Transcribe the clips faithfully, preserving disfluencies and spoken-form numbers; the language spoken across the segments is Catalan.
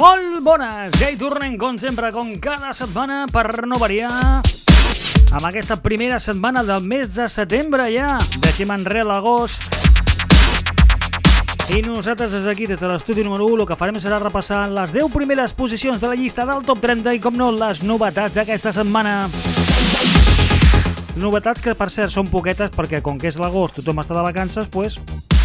Molt bones! Ja hi tornem, com sempre, com cada setmana, per no variar, amb aquesta primera setmana del mes de setembre ja. Deixem enrere l'agost. I nosaltres des d'aquí, des de l'estudi número u, el que farem serà repassar les deu primeres posicions de la llista del top trenta i, com no, les novetats d'aquesta setmana. Novetats que, per cert, són poquetes perquè, com que és l'agost, tothom està de vacances, doncs...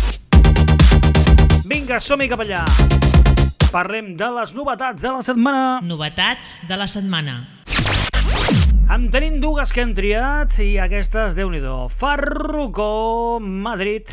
Vinga, som-hi cap allà! Parlem de les novetats de la setmana. Novetats de la setmana. En tenim dues que hem triat i aquestes, déu-n'hi-do. Farruko, Madrid.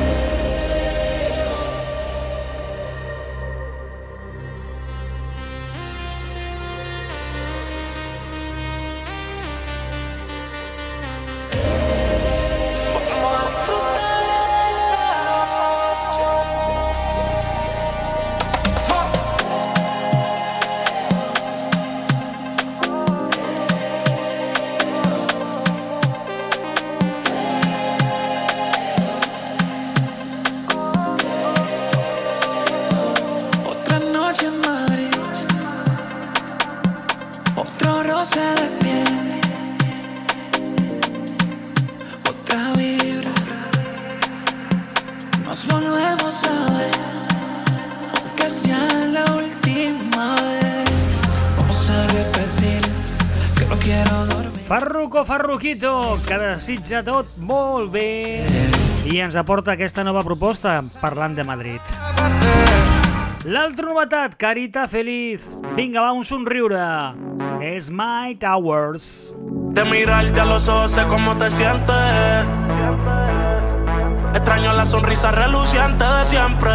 Farruko, Farruquito, que desitja tot molt bé i ens aporta aquesta nova proposta parlant de Madrid. L'altra novetat, Carita Feliz. Vinga, va, un somriure. Es My Towers. De mirarte a los ojos sé cómo te sientes. Extraño la sonrisa reluciente de siempre.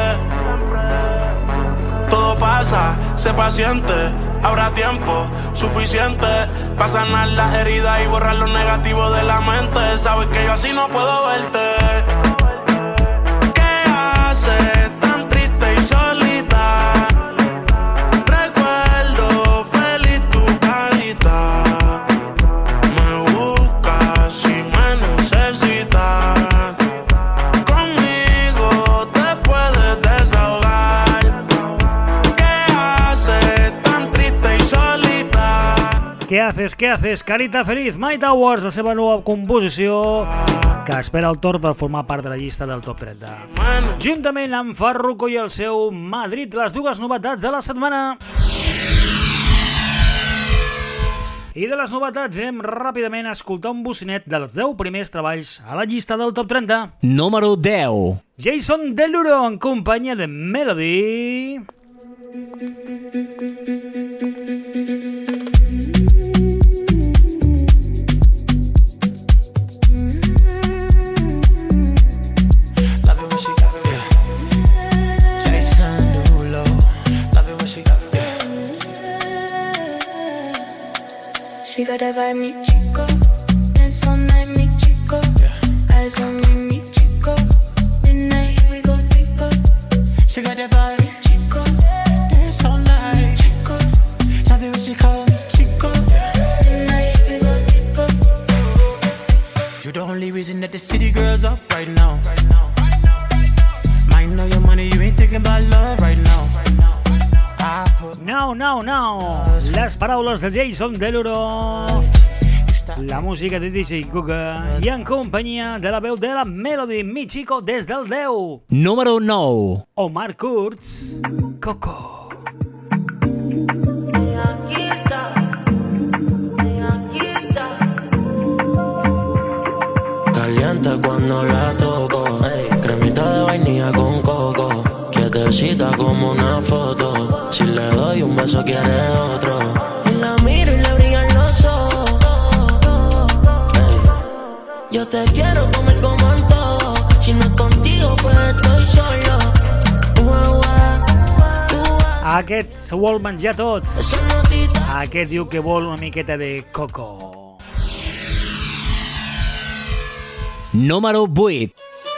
Todo pasa, sé paciente. Habrá tiempo suficiente para sanar las heridas y borrar lo negativo de la mente. Sabes que yo así no puedo verte. ¿Qué haces tan triste y solita? Recuerdo feliz tu carita. Me buscas y me necesitas. Conmigo te puedes desahogar. ¿Qué haces? Què haces, què haces? Carita Feliz, My Towers, la seva nova composició que espera el torn per formar part de la llista del top trenta. Juntament amb Farruko i el seu Madrid, les dues novetats de la setmana. I de les novetats anem ràpidament a escoltar un bocinet dels deu primers treballs a la llista del top trenta. Número deu. Jason Derulo en companyia de Melody. She got that vibe, mi chico. Dance all night, mi chico. Eyes on me, mi chico. Midnight, here we go, chico. She got that vibe, mi chico. Dance all night, chico. Love it when she call me chico. Midnight, here we go, chico. You the only reason that the city girls up right now. Mind know your money, you ain't thinking about love right now. No, no, no. Les paraules de Jason Derulo, la música de D J Guga i en companyia de la veu de la Melody, mi chico, des del deu. Número nou. Omar Kurz, Coco. Caliente cuando la toco, hey. Cremita de vainilla con coco. Quietecita como una foto. Si le doy un beso quiere otro. Y la miro y le brillan los ojos. Hey. Yo te quiero comer como antojo. Si no es contigo pues estoy solo. Ua, ua, ua. Aquest s'ho vol menjar tot. Aquest diu que vol una miqueta de coco. Número vuit.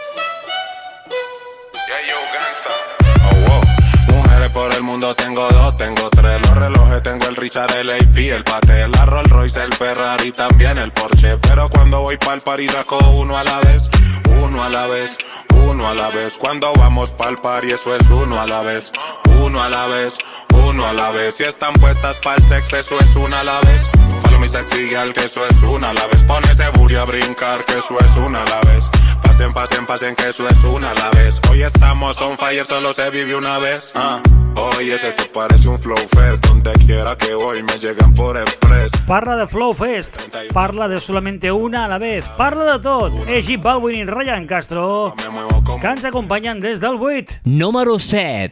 Por el mundo tengo dos, tengo tres. Los relojes tengo el Richard, el A P, el Patek, la Rolls Royce, el Ferrari, también el Porsche. Pero cuando voy pa'l party saco uno a la vez, uno a la vez, uno a la vez. Cuando vamos pa'l party eso es uno a la vez, uno a la vez, uno a la vez. Si están puestas pa'l sexo, eso es una a la vez. Follow me sexy girl, que eso es una a la vez. Pon ese booty a brincar, que eso es una a la vez. Pasen, pasen, pasen, que eso es una a la vez. Hoy estamos on fire, solo se vive una vez. Ah, oye, ese te parece un flow fest. Donde quiera que voy me llegan por express. Parla de Flow Fest, parla de solamente una a la vez, parla de tot. És J Balvin i Ryan Castro, que ens acompanyen des del vuit. Número set.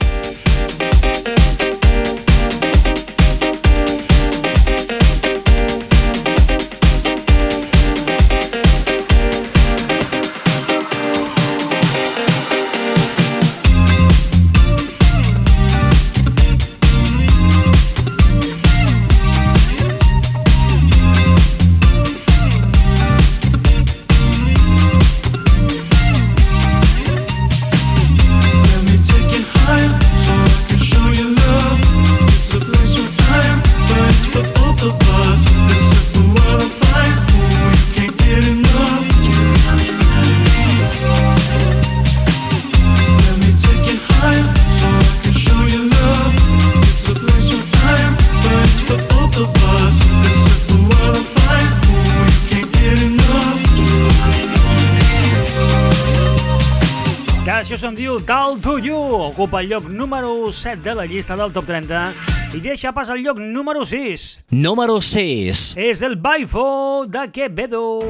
Això se'n diu Talk to You, ocupa el lloc número set de la llista del top trenta i deixa pas al lloc número sis. Número sis. És el Baifo de Quevedo.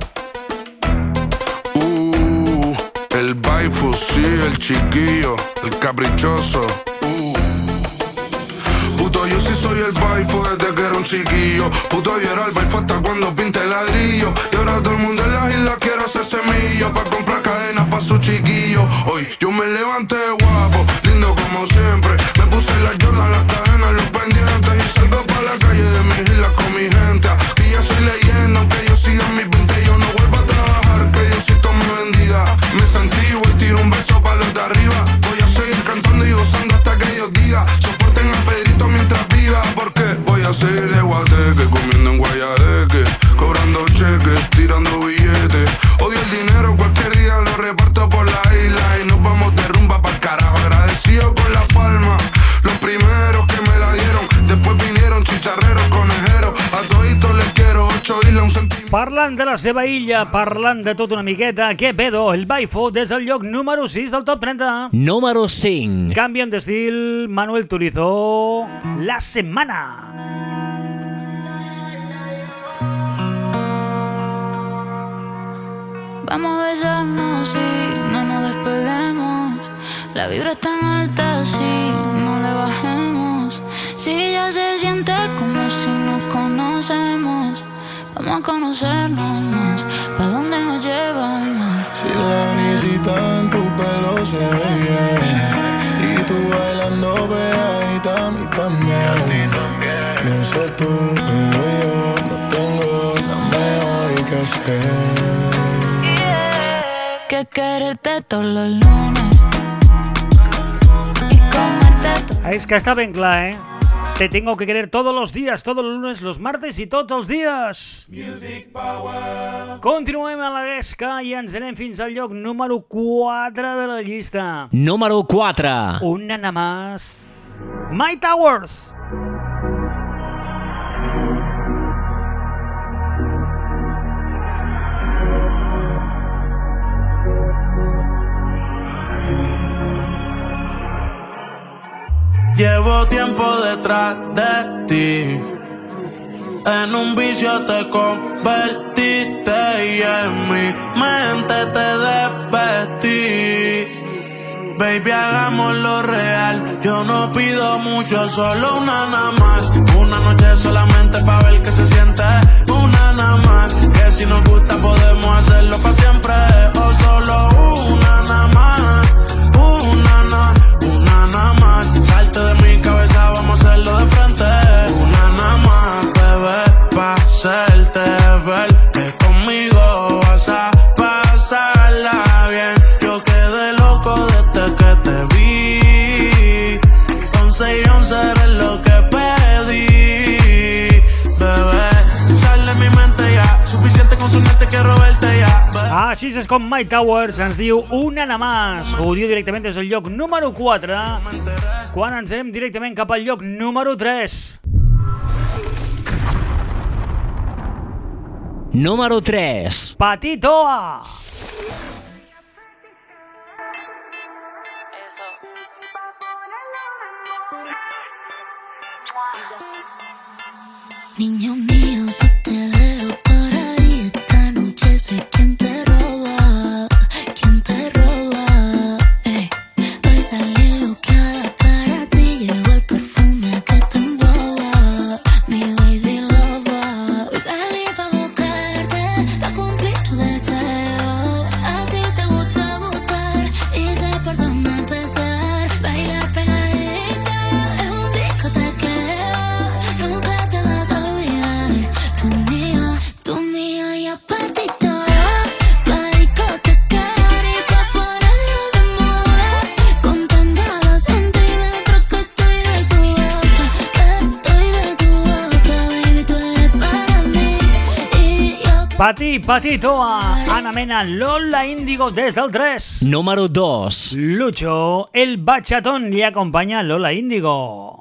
Uh, el Baifo, sí, el chiquillo, el caprichoso. Uh. Puto, yo sí soy el Baifo desde que era un chiquillo. Puto, yo era el Baifo hasta cuando pinté ladrillo. Y ahora todo el mundo en las islas quiere hacer semilla pa' comprar cadenas pa' su chiquillo. Hoy yo me levanté guapo, lindo como siempre. Me puse las Jordan, las cadenas, los pendientes. Y salgo pa' la calle de mis islas con mi gente. Aquí ya soy leyenda, aunque yo siga en mis veinte. Yo no vuelvo a trabajar, que Diosito me bendiga. Me santiguo y tiro un beso pa' los de arriba. Voy a seguir cantando y gozando hasta que Dios diga. Soporten a Pedrito mientras viva, porque voy a seguir de guateque, comiendo en Guayadeque, cobrando cheques, tirando billetes. Odio el dinero, cualquier día lo reparto por la isla y nos vamos de rumba pa'l carajo. Agradecido con la palma, los primeros que me la dieron. Después vinieron chicharreros, conejeros. A toditos les quiero ocho islas, un centímetro. Parlant de la seva illa, parlant de tot una miqueta, Quevedo, el Baifo, des del lloc número sis del top trenta. Número cinc. Canvien d'estil, Manuel Turizo, La Semana. Vamos a besarnos, sí, no nos despeguemos. La vibra es tan alta, sí, no le bajemos. Si ya se siente como si nos conocemos, vamos a conocernos más. ¿Pa' dónde nos lleva el mar? Si la brisita en tu pelo se ve bien y tú bailando pegadita a mí también. No sé tú, pero yo no tengo nada mejor que hacer que quererte todos los lunes y comerte todo. És que està ben clar, eh? Te tengo que querer todos los días, todos los lunes, los martes i tots els dies. Continuem a la gresca i ens anem fins al lloc número quatre de la llista. Número quatre. Una nada más. My Towers. Llevo tiempo detrás de ti, en un vicio te convertiste y en mi mente te desvestí. Baby, hagámoslo real, yo no pido mucho, solo una nada más. Una noche solamente pa' ver qué se siente, una nada más. Que si nos gusta podemos hacerlo pa' siempre, o solo una nada más. Una nada, una nada más. Salte de mi cabeza, vamos a hacerlo de frente. Una nada más, bebé, pa' hacerte ver que conmigo vas a pasarla bien. Yo quedé loco desde que te vi. Once y once eres lo que pedí, bebé. Sal de mi mente ya, suficiente con soñarte, quiero verte ya. Així és com My Towers ens diu Una nada más. Ho diu directament des del lloc número quatre. quan ens anem directament cap al lloc número tres. Número tres. Patitoa. Niño mío, si te veo por ahí esta noche, soy quien te roba, quien te roba. Ey, voy a salir bloqueada para ti, llevo el perfume que te emboba, mi baby lover. Hoy salí pa' buscarte, pa' cumplir tu deseo. A ti te gusta gustar y sé por dónde empezar. Bailar pegadita es un discotequeo, nunca te vas a olvidar. Tú mía, tú mía y a patito, pa' discotecar y pa' ponerlo de moda. Contando los centímetros que estoy de tu boca, estoy de tu boca, baby, tú eres para mí y yo. Pati, Patitoa, Ana Mena, Lola Índigo des del tres. Número dos. Lucho, el bachatón, li acompanya Lola Índigo.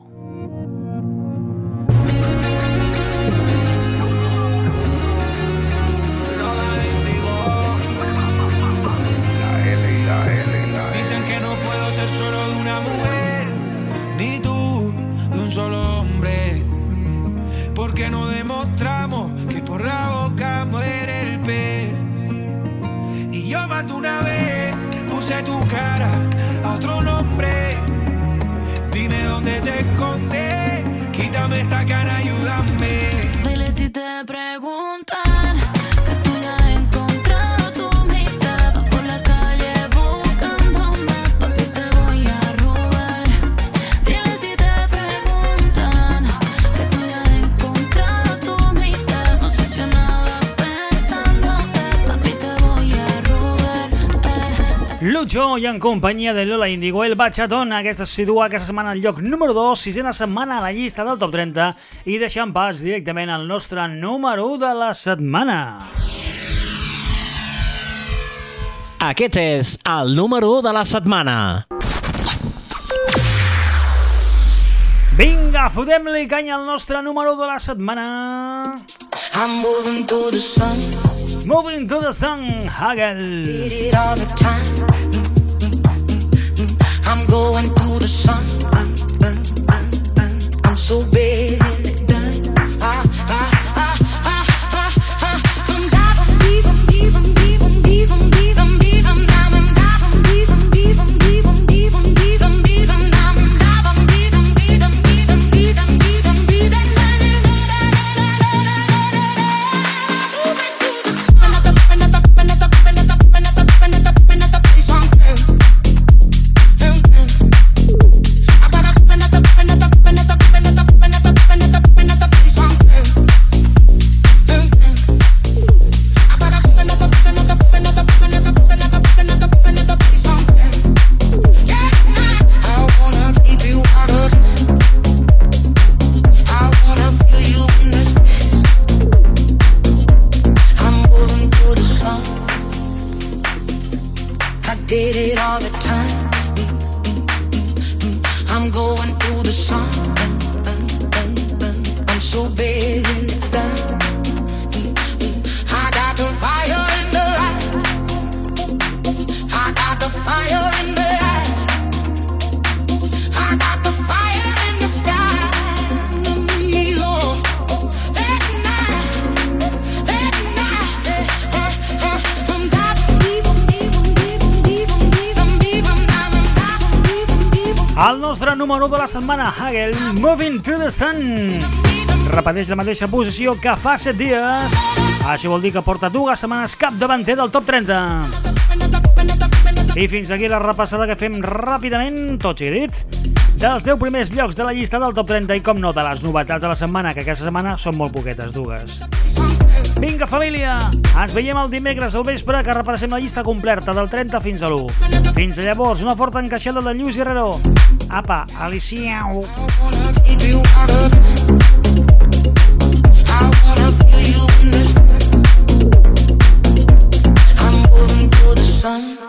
Dicen que no puedo ser solo de una mujer, ni tú de un solo hombre. Porque no demostramos que por la boca muere el pez. Y yo maté una vez, puse tu cara a otro nombre. Dime dónde te escondes, quítame esta cara, ayúdame. Dile si te preguntan que tú ya has encontrado tu mitad. Va por la calle buscándome, papi, te voy a robar. Dile si te preguntan que tú ya has encontrado tu mitad. No sé si nada pensándote, papi, te voy a robar. Eh, eh. Lucho i en companyia de Lola Índigo, el bachatón, aquesta es situa aquesta setmana al lloc número dos, sisena setmana a la llista del top trenta, i deixant pas directament al nostre número u de la setmana. Aquest és el número u de la setmana. Vinga, fotem-li canya al nostre número u de la setmana. I'm moving to the sun. Moving to the sun, Hagel. Did it all the time. I'm going to the sun. I'm so bad in it done. Ah, ah, ah, ah, ah, ah. I'm diving, diving, diving, diving, diving, diving, diving. I'm diving, diving, diving, diving, diving, diving, diving. I'm diving, diving, diving, diving, diving, diving, diving. Did it all the time. I'm going through the sun. I'm so bad in the dark. I got the fire in the light. I got the fire in the eyes. I got the fire in the sky. Lord, that night, that night, uh, uh, I'm diving, El nostre número u de la setmana, Hagel, Moving to the Sun. Repeteix la mateixa posició que fa set dies. Això vol dir que porta dues setmanes capdavanter del top trenta. I fins aquí la repassada que fem ràpidament, tot sigui dit, dels deu primers llocs de la llista del top trenta i, com no, de les novetats de la setmana, que aquesta setmana són molt poquetes, dues. Vinga, família! Ens veiem el dimecres al vespre, que repassem la llista completa del trenta fins a l'u. Fins a llavors, una forta encaixada de Lluís Herrero. Apa, aliciau! sun.